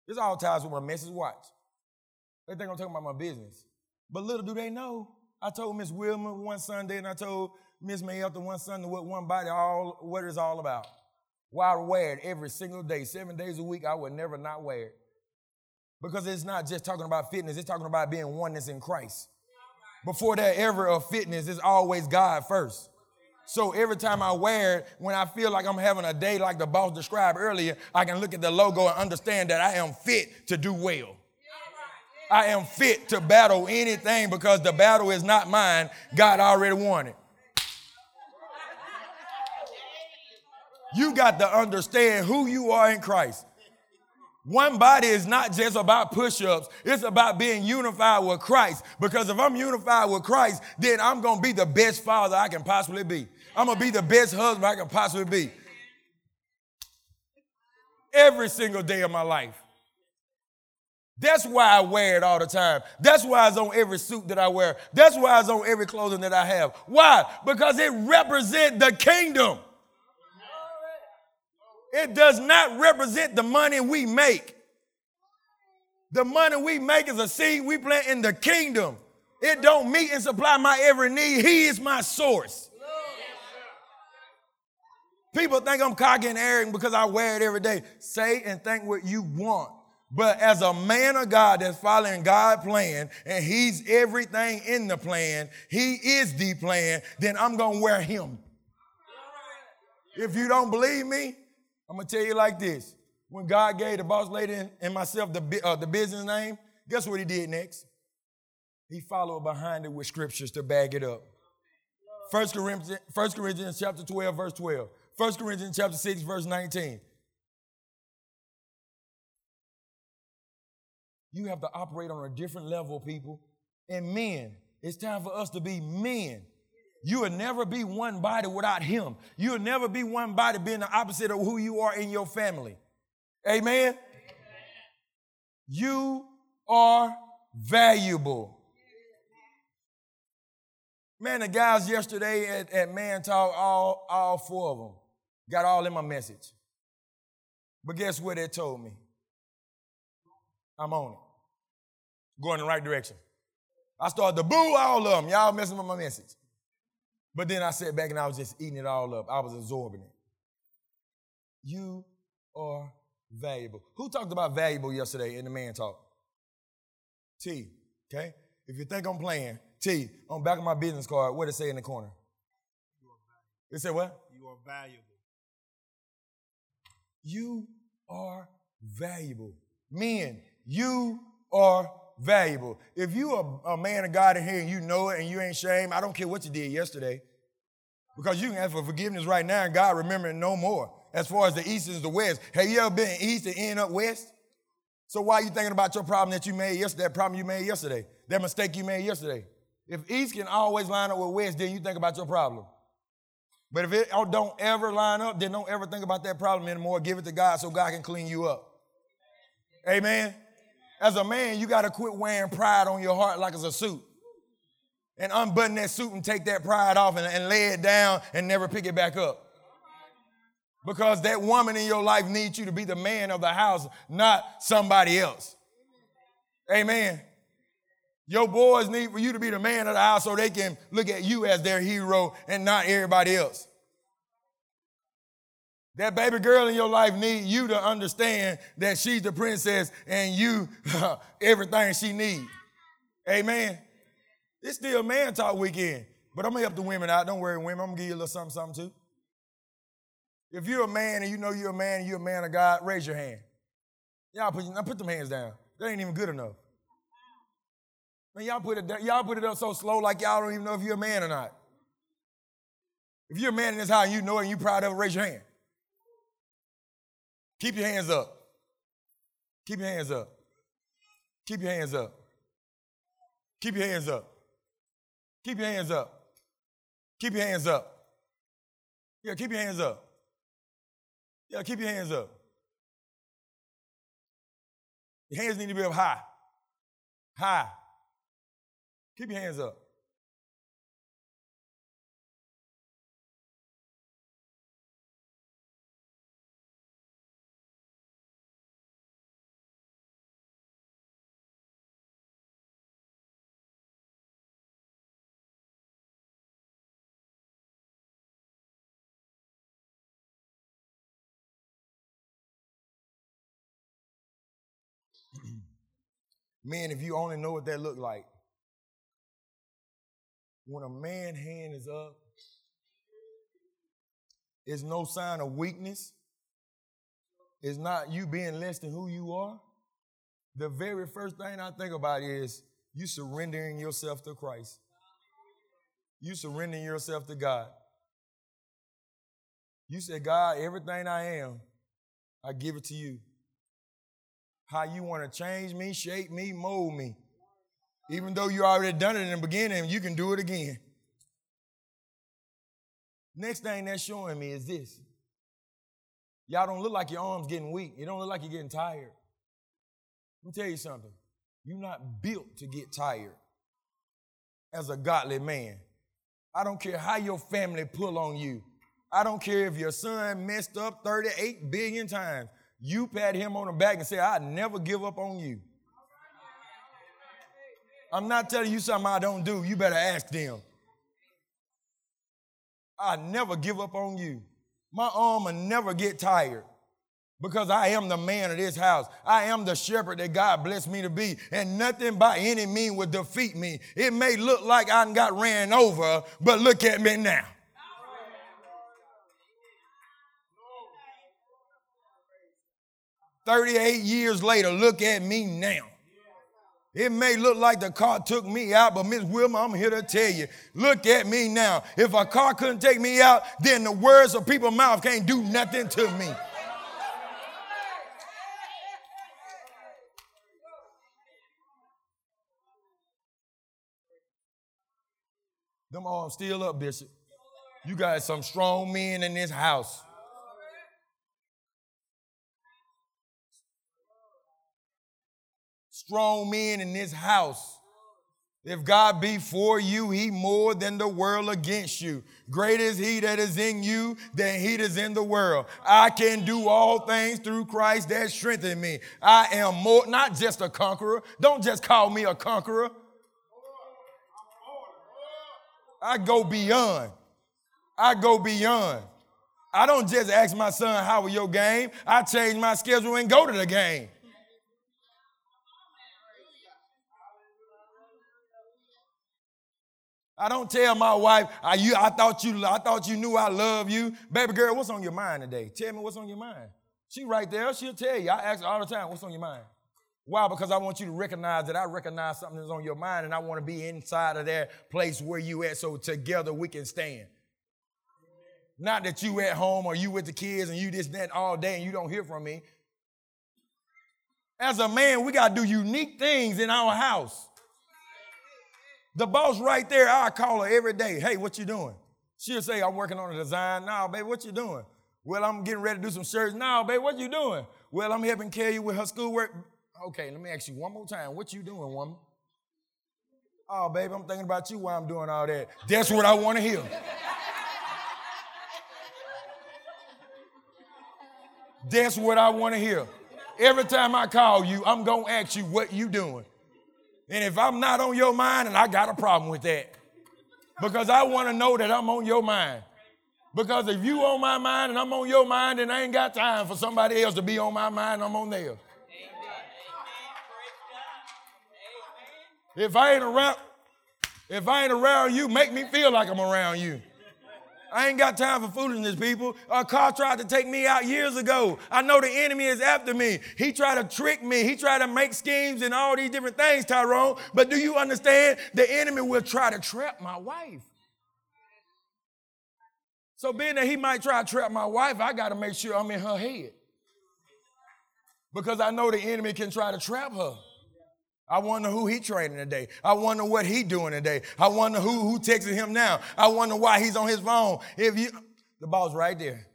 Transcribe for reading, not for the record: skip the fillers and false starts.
This all ties with my message. Watch. They think I'm talking about my business. But little do they know, I told Miss Wilma one Sunday and I told Miss Mayelta one Sunday what one body, what it's all about. Why I wear it every single day, 7 days a week, I would never not wear it. Because it's not just talking about fitness, it's talking about being oneness in Christ. Before that ever of fitness, it's always God first. So every time I wear it, when I feel like I'm having a day like the boss described earlier, I can look at the logo and understand that I am fit to do well. I am fit to battle anything because the battle is not mine. God already won it. You got to understand who you are in Christ. One body is not just about push-ups. It's about being unified with Christ. Because if I'm unified with Christ, then I'm going to be the best father I can possibly be. I'm going to be the best husband I can possibly be. Every single day of my life. That's why I wear it all the time. That's why it's on every suit that I wear. That's why it's on every clothing that I have. Why? Because it represents the kingdom. It does not represent the money we make. The money we make is a seed we plant in the kingdom. It don't meet and supply my every need. He is my source. People think I'm cocky and arrogant because I wear it every day. Say and think what you want. But as a man of God that's following God's plan, and he's everything in the plan, he is the plan, then I'm going to wear him. If you don't believe me, I'm going to tell you like this. When God gave the boss lady and myself the business name, guess what he did next? He followed behind it with scriptures to back it up. 1 Corinthians chapter 12, verse 12. 1 Corinthians chapter 6, verse 19. You have to operate on a different level, people. And men, it's time for us to be men. You will never be one body without him. You will never be one body being the opposite of who you are in your family. Amen? Amen. You are valuable. Man, the guys yesterday at Man Talk, all four of them, got all in my message. But guess what they told me? I'm on it. Going in the right direction. I started to boo all of them. Y'all messing with my message. But then I sat back and I was just eating it all up. I was absorbing it. You are valuable. Who talked about valuable yesterday in the Man Talk? T, okay? If you think I'm playing, T, on the back of my business card, what did it say in the corner? It said what? You are valuable. You are valuable. Men, you are valuable. If you are a man of God in here and you know it and you ain't ashamed, I don't care what you did yesterday. Because you can ask for forgiveness right now and God remember it no more. As far as the east is the west. Have you ever been east and end up west? So why are you thinking about your problem that you made yesterday, that problem you made yesterday, that mistake you made yesterday? If east can always line up with west, then you think about your problem. But if it don't ever line up, then don't ever think about that problem anymore. Give it to God so God can clean you up. Amen? As a man, you got to quit wearing pride on your heart like it's a suit. And unbutton that suit and take that pride off and lay it down and never pick it back up. Because that woman in your life needs you to be the man of the house, not somebody else. Amen. Your boys need for you to be the man of the house so they can look at you as their hero and not everybody else. That baby girl in your life needs you to understand that she's the princess and you everything she needs. Amen. It's still Man Talk weekend, but I'm going to help the women out. Don't worry, women. I'm going to give you a little something too. If you're a man and you know you're a man and you're a man of God, raise your hand. Y'all put them hands down. That ain't even good enough. Man, y'all put it up so slow like y'all don't even know if you're a man or not. If you're a man in this house and you know it and you're proud of it, raise your hand. Keep your hands up. Keep your hands up. Keep your hands up. Keep your hands up. Keep your hands up. Keep your hands up. Yeah, keep your hands up. Yeah, keep your hands up. Your hands need to be up high. High. Keep your hands up. Men, if you only know what that look like. When a man's hand is up, it's no sign of weakness. It's not you being less than who you are. The very first thing I think about is you surrendering yourself to Christ. You surrendering yourself to God. You say, God, everything I am, I give it to you. How you want to change me, shape me, mold me. Even though you already done it in the beginning, you can do it again. Next thing that's showing me is this. Y'all don't look like your arms getting weak. You don't look like you're getting tired. Let me tell you something. You're not built to get tired as a godly man. I don't care how your family pull on you. I don't care if your son messed up 38 billion times. You pat him on the back and say, I never give up on you. I'm not telling you something I don't do. You better ask them. I never give up on you. My arm will never get tired because I am the man of this house. I am the shepherd that God blessed me to be, and nothing by any means will defeat me. It may look like I got ran over, but look at me now. "38 years later, look at me now. It may look like the car took me out, but Miss Wilma, I'm here to tell you, look at me now. If a car couldn't take me out, then the words of people's mouth can't do nothing to me. Them arms still up, Bishop. You got some strong men in this house. Strong men in this house. If God be for you, he more than the world against you. Great is he that is in you than he that is in the world. I can do all things through Christ that strengthens me. I am more, not just a conqueror. Don't just call me a conqueror. I go beyond. I go beyond. I don't just ask my son, how was your game? I change my schedule and go to the game. I don't tell my wife, I thought you knew I love you. Baby girl, what's on your mind today? Tell me what's on your mind. She right there. She'll tell you. I ask her all the time, what's on your mind? Why? Because I want you to recognize that I recognize something that's on your mind, and I want to be inside of that place where you at so together we can stand. Not that you at home or you with the kids and you this and that all day and you don't hear from me. As a man, we got to do unique things in our house. The boss right there, I call her every day. Hey, what you doing? She'll say, I'm working on a design. No, baby, what you doing? Well, I'm getting ready to do some shirts. No, baby, what you doing? Well, I'm helping Kelly with her schoolwork. Okay, let me ask you one more time. What you doing, woman? Oh, baby, I'm thinking about you while I'm doing all that. That's what I want to hear. That's what I want to hear. Every time I call you, I'm going to ask you what you doing. And if I'm not on your mind, and I got a problem with that. Because I want to know that I'm on your mind. Because if you on my mind and I'm on your mind, then I ain't got time for somebody else to be on my mind and I'm on theirs. If I ain't around you, make me feel like I'm around you. I ain't got time for foolishness, people. A car tried to take me out years ago. I know the enemy is after me. He tried to trick me. He tried to make schemes and all these different things, Tyrone. But do you understand? The enemy will try to trap my wife. So being that he might try to trap my wife, I got to make sure I'm in her head. Because I know the enemy can try to trap her. I wonder who he training today. I wonder what he doing today. I wonder who texting him now. I wonder why he's on his phone. The ball's right there.